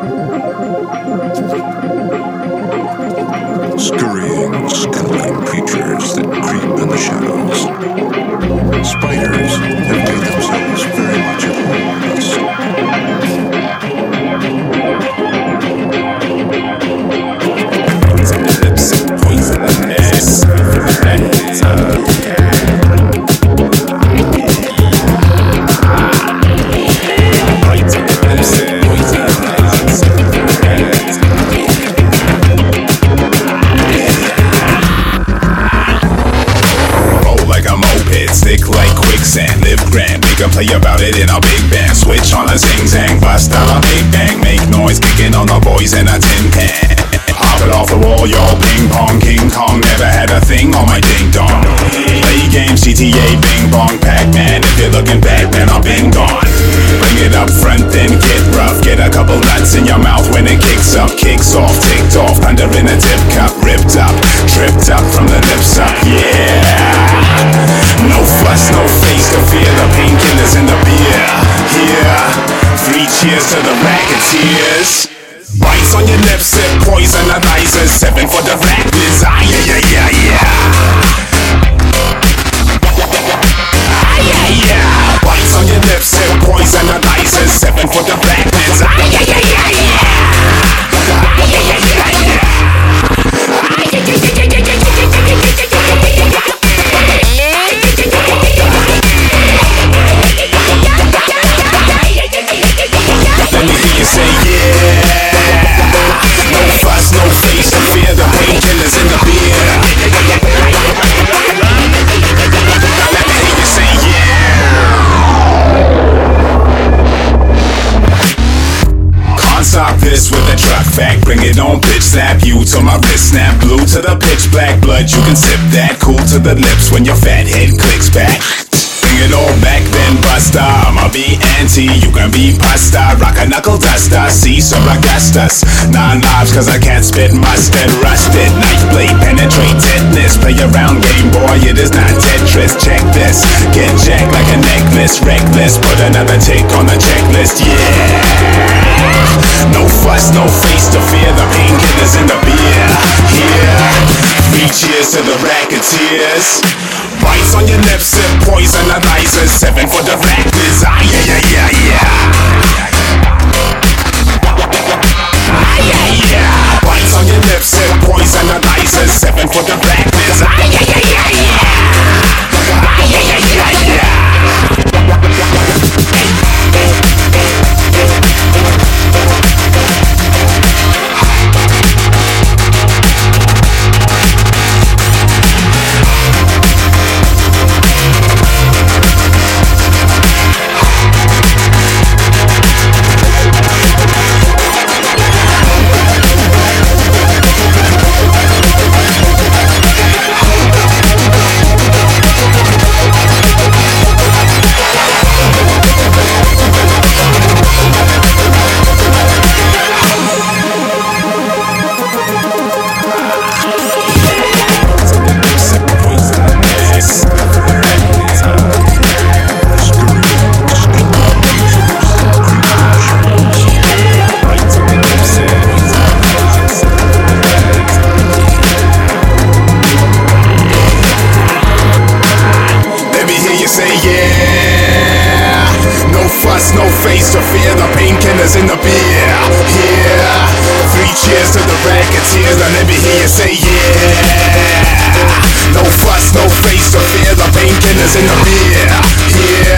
Scurrying, scuttling creatures that creep in the shadows. Spiders have made themselves very much at home with us. Stick like quicksand, live grand, make a play about it in a big band. Switch on a zing-zang, bust out a big bang. Make noise, kicking on the boys in a tin can. Pop it off the wall, y'all, ping pong, King Kong. Never had a thing on my ding-dong. Play games, GTA, bing bong, Pac-Man. If you're looking Batman, I'll bing gone. Bring it up front, then get rough. Get a couple nuts in your mouth when it kicks up. Kicks off, ticked off, thunder in a tip cup. Ripped up, tripped up from the lips up, yeah. No fuss, no face to fear, the painkillers in the beer. Here, 3 cheers to the racketeers. Bites on your lips, sip poison advisors. 7 for the rackets, yeah. Bites on your lips, sip poison advisors. 7 for the rackets, Let me hear you say yeah. No fuss, no face to fear, the painkillers in the beer. Let me hear you say yeah. Can't stop this with a truck fact. Bring it on, bitch, slap you till my wrist snap. Blue to the pitch black blood, you can sip that. Cool to the lips when your fat head clicks back. Bring it all back, then buster. I'ma be anti, you can be pasta. Rock a knuckle duster, Caesar Augustus. 9 lives cause I can't spit mustard. Rusted, knife blade, penetrate tetanus. Play around game boy, it is not Tetris. Check this, get jacked like a necklace. Reckless, put another tick on the checklist, yeah. No fuss, no face to fear, the painkillers in the beer. Here, 3 cheers to the racketeers. Bites on your lips, sip poison advisors. 7 for the rackets, yeah. Bites on your lips, sip poison advisors. 7 for the rackets, no face to fear, the painkillers in the beer. Here, 3 cheers to the racketeers. Now let me hear you say yeah. No fuss, no face to fear, the painkillers in the beer. Here,